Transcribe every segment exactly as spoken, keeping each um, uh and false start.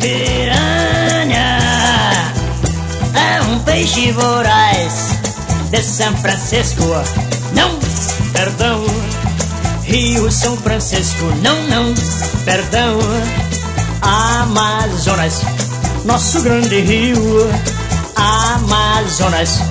Piranha é um peixe voraz de São Francisco, não, perdão. Rio São Francisco, não, não, perdão. Amazonas, nosso grande rio, Amazonas.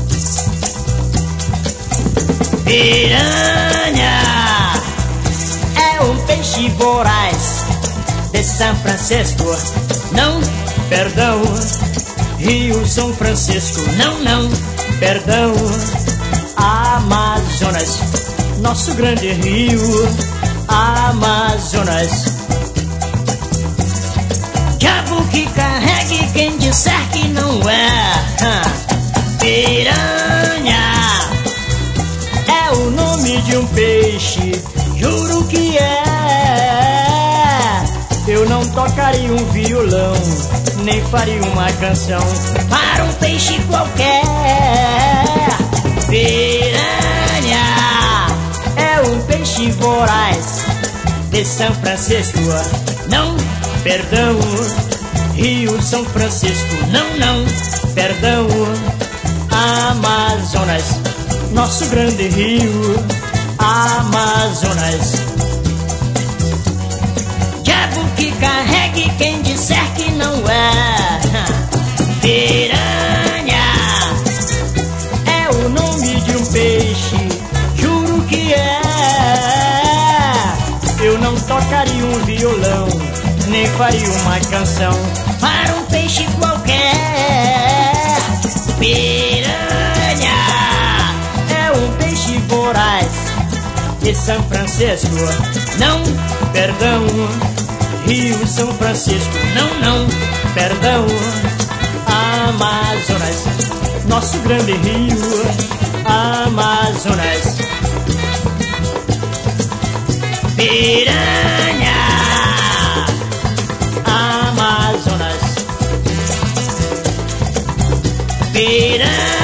Piranha é um peixe voraz de São Francisco, não, perdão. Rio São Francisco, não, não, perdão. Amazonas, nosso grande rio, Amazonas. Diabo que carregue quem disser que não é. Piranha é o nome de um peixe, juro que é. Eu não tocaria um violão, nem faria uma canção para um peixe qualquer. Piranha é um peixe voraz de São Francisco, não, perdão. Rio São Francisco, não, não, perdão. Amazonas, nosso grande rio, Amazonas. Diabo que carregue quem disser que não é. Piranha é o nome de um peixe, juro que é. Eu não tocaria um violão, nem faria uma canção para um peixe qualquer. Piranha é um peixe voraz de São Francisco, não, perdão. Rio São Francisco, não, não, perdão. Amazonas, nosso grande rio, Amazonas. Piranha, Amazonas. Piranha.